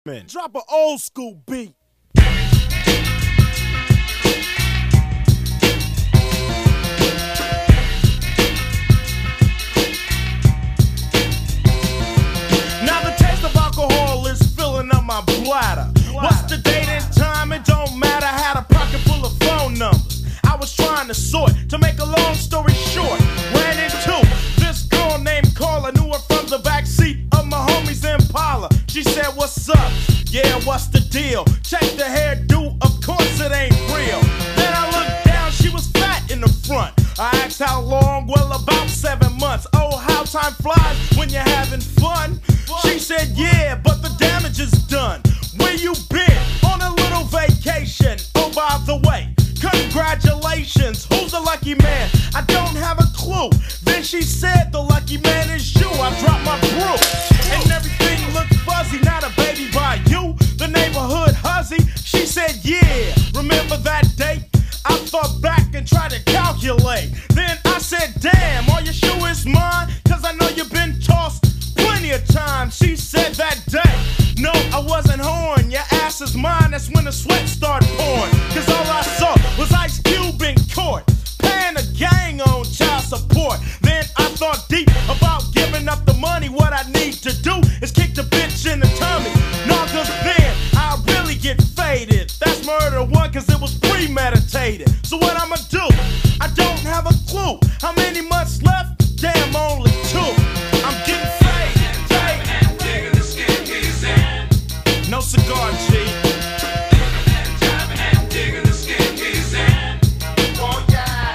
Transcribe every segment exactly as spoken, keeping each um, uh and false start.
Man, drop an old school beat. Now the taste of alcohol is filling up my bladder. What's the date and time? It don't matter. I had a pocket full of phone numbers I was trying to sort. To make a long story short, ran into this girl named Carla. Knew her from the backseat of my homie's Impala. She said, "What's up? Yeah, what's the deal? Check the hairdo, of course it ain't real." Then I looked down, she was fat in the front. I asked how long, well about seven months. Oh, how time flies when you're having fun. She said, "Yeah, but the damage is done." "Where you been?" "On a little vacation." "Oh, by the way, congratulations, who's the lucky man?" "I don't have a clue." Then she said, "The lucky man is you." I dropped my brew and everything looked fuzzy. Not a baby by you, the neighborhood hussy. She said, "Yeah, remember that date?" I thought back and tried to calculate. Then I said, "Damn, are you sure it's mine? Cause I know you've been tossed plenty of times." She said, "That day, no, I wasn't horn. Your ass is mine." That's when the sweat started pouring. Cause all I saw was Ice Cube in court, paying a gang on child support. Then I thought deep about giving up the money. What I need to do is kick the bitch in the tummy. No, cause then I really get faded. That's murder one, cause it was premeditated. So what I'ma do? I don't have a clue. How many months left? Damn, only two. I'm getting faded, faded. Digging the skin he's in. No cigar, G. Digging the skin he's in. Oh yeah.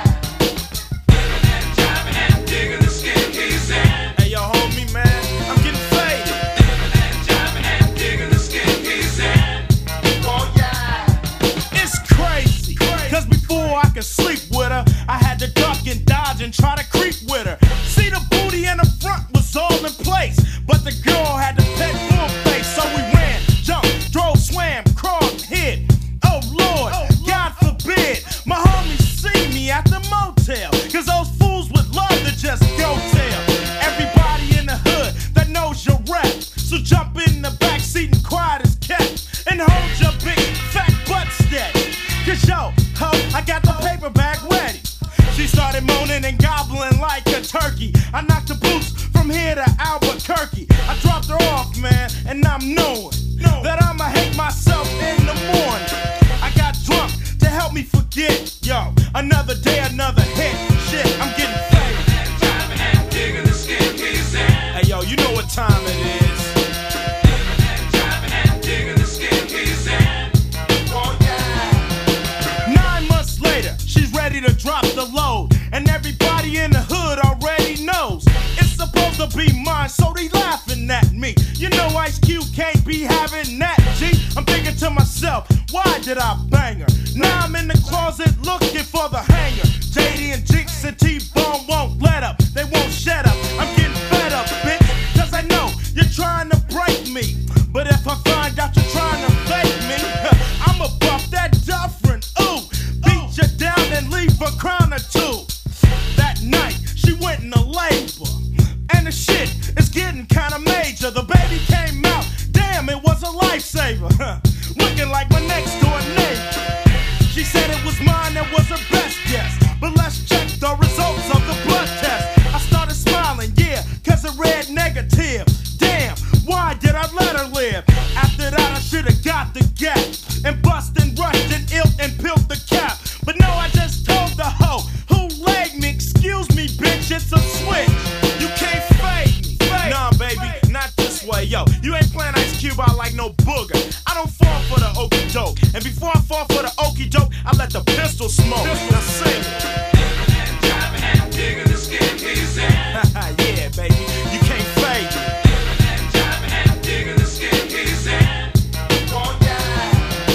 Digging the skin he's in. Hey yo, homie, man, I'm getting faded. Digging the skin he's in. Oh yeah. It's crazy, cause before I could sleep with her, I had to duck and dodge and try to creep with her. See, the booty in the front was all in place, but the girl had the pet full face. So we ran, jumped, drove, swam, crawled, hid. Oh Lord, God forbid my homies see me at the motel, cause those fools would love to just go tell everybody in the hood that knows your rap. So jump in the backseat and quiet as kept, and hold your big fat butt steady. Cause yo, ho, I got the paper bag ready. She started moaning and gobbling like a turkey. I knocked the boots from here to Albuquerque. I dropped her off, man, and I'm knowing that I'ma hate myself in the morning. I got drunk to help me forget. Yo, another day, another hit. Shit, I'm getting faded. Digging the skin he's in. Hey yo, you know what time it is. Digging the skin he's in. Oh yeah. Nine months later, she's ready to drop the load, and everybody in the hood already knows it's supposed to be mine, so they laughing at me. You know Ice Cube can't be having that, G. I'm thinking to myself, why did I bang her? Now I'm in the closet looking for the hanger. J D and Jinx and T-Bone won't let up, they won't shut up. I'm getting fed up, bitch, cause I know you're trying to break me. But if I find out you're trying to fake me, I'ma buff that different. Ooh, beat you down and leave a crown or two. That night, she went into labor, and the shit is getting kinda major. The baby came out, damn, it was a lifesaver. Looking like my next door neighbor. She said it was mine, that was her best guess. But let's check the results of the blood test. I started smiling, yeah, cause it read negative. Damn, why did I let her live? After that I should've got the gap and bust and rushed and ill and peeled the cap. But no, I just told the hoe who laid me, "Excuse me, bitch, it's a switch. You can't fade me." Fade, nah, baby, fade, not this way, yo. You ain't playing Ice Cube out like no booger. I don't fall for the okie doke, and before I fall for the okie doke, I let the pistol smoke. Now sing it. Digging the skin he's in. Yeah, baby, you can't fade me. Digging the skin he's in. Oh yeah.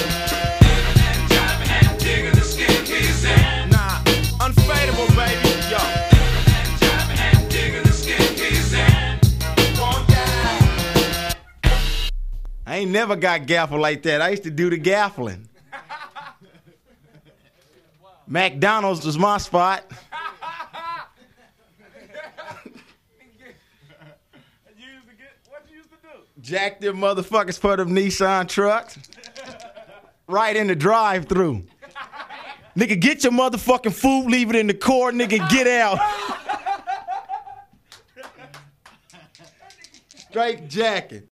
Digging the skin he's in. Nah, unfadable, baby, yo. Digging the skin he's in. Oh yeah. I ain't never got gaffled like that. I used to do the gaffling. McDonald's was my spot. Jack them motherfuckers for them Nissan trucks. Right in the drive-thru. Nigga, get your motherfucking food, leave it in the car, nigga, get out. Straight jacking.